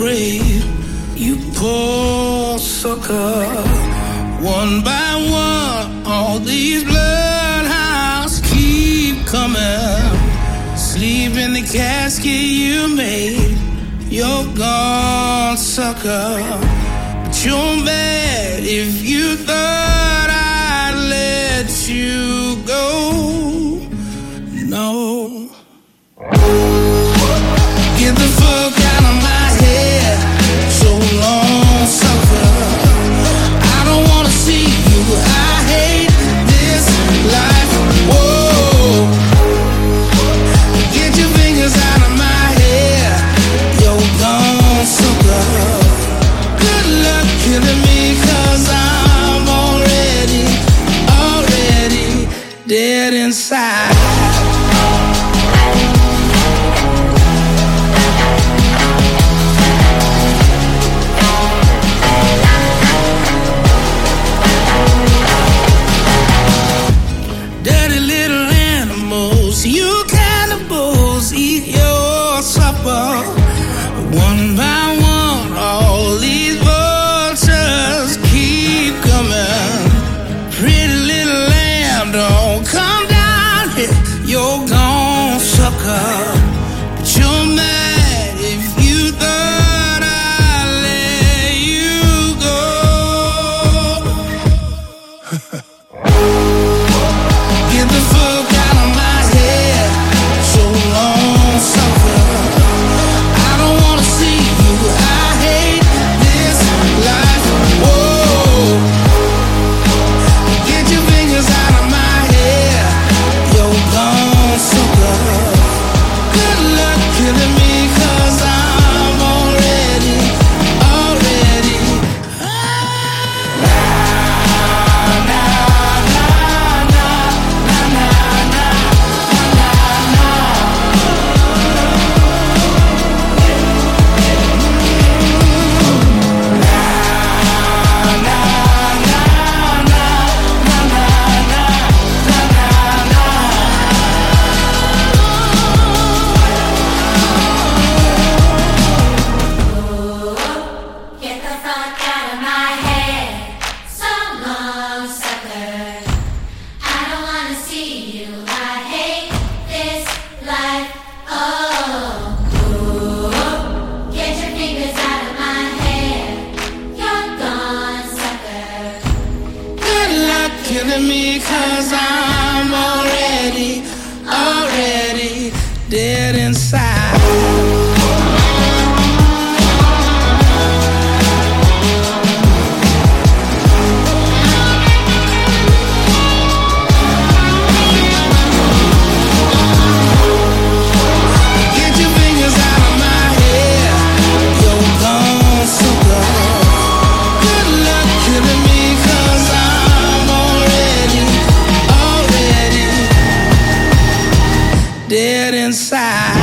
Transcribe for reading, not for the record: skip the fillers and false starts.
brave, you poor sucker. One by one, all these bloodhounds keep coming. Sleep in the casket you made. You're gone, sucker. But you're mad if you thought I'd let you go. No. Get the fuck out of my head. So long, sucker. I don't wanna see you. I hate this life. Whoa. Get your fingers out of my hair. You're gone, sucker. Good luck killing me, 'cause I'm already dead inside. Dirty little animals, you cannibals, eat your supper. One by one, all these vultures keep coming. Pretty little lamb, don't come down here. You're gone, sucker. But you're mad if you thought I'd let you go. Get the fuck out of my head. So long, sucker. I don't wanna see you. I hate this life. Whoa. Get your fingers out of my hair. You're gone, sucker. Good luck killing me, 'cause I'm already killing me, 'cause I'm already dead inside. Get your fingers out of my hair. You're gone, sucker. Good luck killing me, 'cause I'm already dead inside.